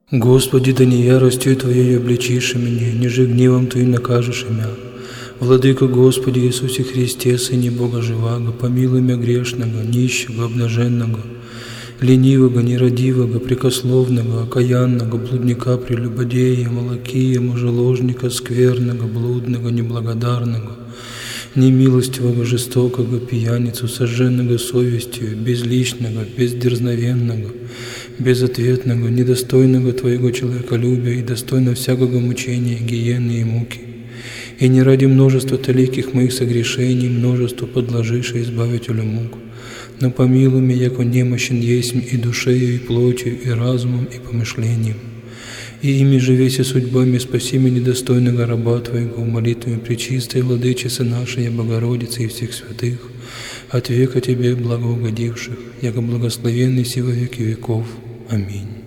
Господи, да не яростью Твоей обличишь меня, ниже гневом Твоим накажешь меня. Владыка Господи Иисусе Христе, Сыне Бога живаго, помилуй меня грешного, нищего, обнаженного, ленивого, нерадивого, прекословного, окаянного, блудника, прелюбодея, молокия, мужеложника, скверного, блудного, неблагодарного, немилостивого, жестокого, пьяницу, сожженного совестью, безличного, бездерзновенного, безответного, недостойного Твоего человеколюбия и достойного всякого мучения, гиены и муки. И не ради множества таликих моих согрешений, множество подложиша избавителю мук, но помилуй меня, яко немощен есмь и душею, и плотью, и разумом, и помышлением. И ими же веся судьбами спаси меня недостойного раба Твоего, молитвами пречистой Владычицы нашей, Богородицы и всех святых, от века Тебе благоугодивших, яко благословенный си во веки веков. Аминь.